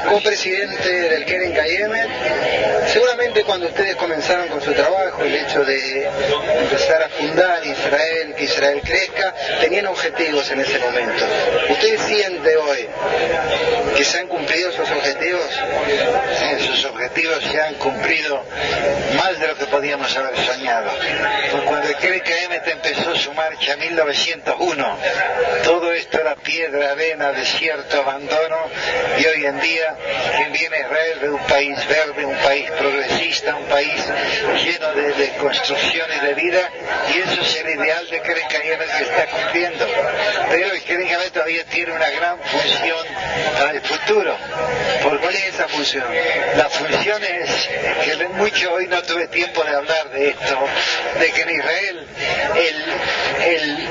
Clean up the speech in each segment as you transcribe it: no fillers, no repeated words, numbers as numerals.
copresidente del Keren Kayem. Seguramente cuando ustedes comenzaron con su trabajo, el hecho de empezar a fundar Israel, que Israel crezca, tenían objetivos en ese momento. ¿Usted siente hoy que se han cumplido esos objetivos? Esos objetivos se han cumplido más de lo que podíamos haber soñado. Pues cuando el Keren Kayem empezó su marcha en 1901, todo esto era piedra, arena, desierto, abandono, y hoy en día quien viene a Israel ve un país verde, un país progresista, un país lleno de construcción y de vida, y eso es el ideal de Keren Kayem que está cumpliendo. Pero el Keren Kayem todavía tiene una gran función para el futuro. ¿Cuál es esa función? La función es que mucho hoy no tuve tiempo de hablar de esto, de que en Israel el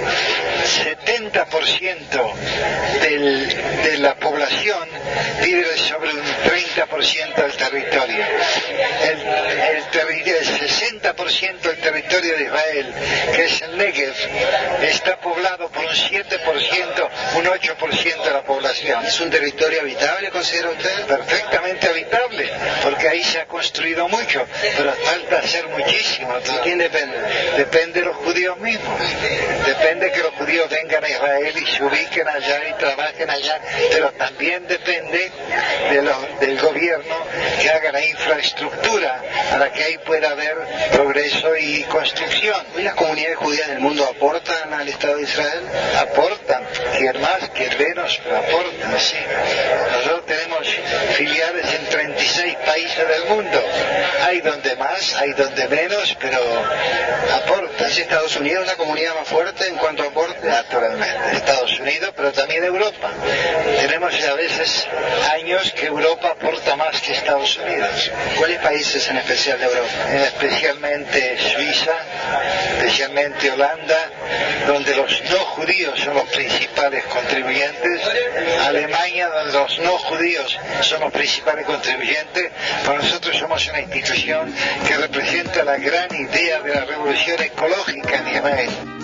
70% de la población vive sobre un 30% del territorio. El 60% del territorio de Israel, que es el Negev, está poblado por un 7%, un 8% de la población. ¿Es un territorio habitable, considera usted? Perfectamente habitable, porque ahí se ha construido mucho, pero falta hacer muchísimo. ¿De quién depende? Depende de los judíos mismos. Depende que los judíos vengan a Israel y se ubiquen allá y trabajen allá, pero también depende del gobierno que haga la infraestructura para que ahí pueda haber progreso y construcción. ¿Y las comunidades judías del mundo aportan al Estado de Israel? Aportan, quien más, quien menos, pero aportan, sí. Nosotros tenemos filiales en 36 países del mundo. Hay donde más, hay donde menos, pero aportan. ¿Es Estados Unidos la comunidad más fuerte en cuanto a aporte? Naturalmente, Estados Unidos, pero también Europa. Tenemos a veces años que Europa aporta más que Estados Unidos. ¿Cuáles países en especial de Europa? Especialmente Suiza, especialmente Holanda, donde los no judíos son los principales contribuyentes, Alemania, donde los no judíos son los principales contribuyentes, pero nosotros somos una institución que representa la gran idea de la revolución ecológica en Israel.